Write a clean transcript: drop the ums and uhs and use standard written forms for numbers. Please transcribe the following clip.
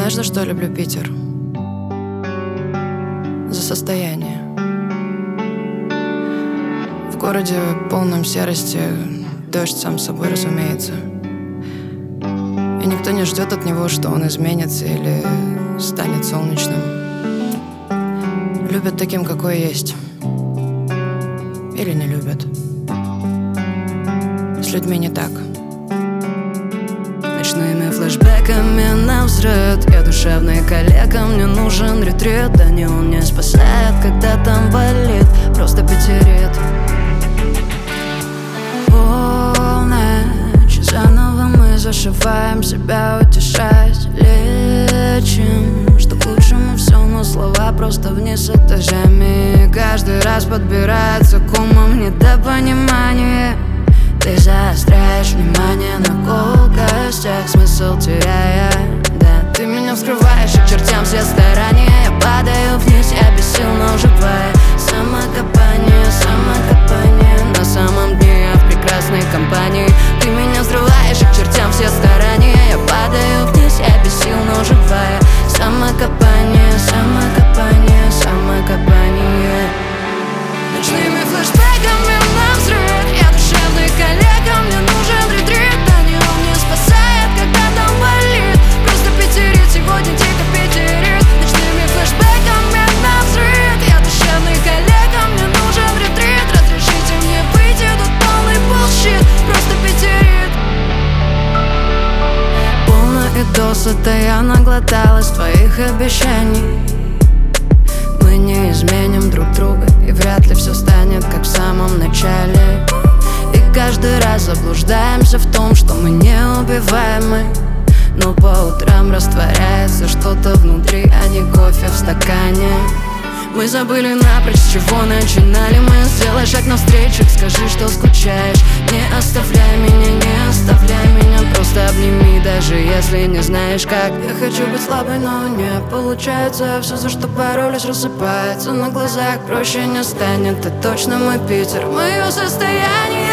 Знаешь, за что люблю Питер? За состояние. В городе полном серости, дождь сам собой, разумеется. И никто не ждет от него, что он изменится или станет солнечным. Любят таким, какой есть. Или не любят. С людьми не так. Ночными флешбэками навзрыд. Я душевный коллега, мне нужен ретрит. Да не, он не спасает, когда там болит, просто пятерит. Полночь, заново мы зашиваем себя, утешаясь, лечим, что к лучшему все, но слова просто вниз этажами. И каждый раз подбирается к умам недопонимание. Ты заостряешь внимание на колкостях, смысл теряя, да. Ты меня вскрываешь, и к чертям все старания. Я падаю вниз, я без сил, но живая. Самокопание, самокопание. На самом дне я в прекрасной компании. Ты меня взрываешь, и к чертям все старания. Я падаю вниз, я без сил, но живая. Самокопание, самокопание, самокопание. Ночными флешбэками навзрыд. Я душевный коллега, мне нужен ретрит. Да не, он не спасает, когда там болит, просто пятерит, сегодня тихо пятерит. Ночными флешбэками навзрыд. Я душевный коллега, мне нужен ретрит. Разрешите мне выйти, тут полный bullshit, просто пятерит. Полно и досыта я наглоталась твоих обещаний. Мы не изменим друг друга, и вряд ли все станет как в самом начале. И каждый раз заблуждаемся в том, что мы неубиваемы. Но по утрам растворяется что-то внутри, а не кофе в стакане. Мы забыли напрочь, с чего начинали мы. Сделай шаг навстречу, скажи, что скучаешь. Не оставляй меня, не оставляй меня. Просто обними, даже если не знаешь как. Я хочу быть слабой, но не получается. Все, за что боролись, рассыпается на глазах. Проще не станет, ты точно мой Питер. Мое состояние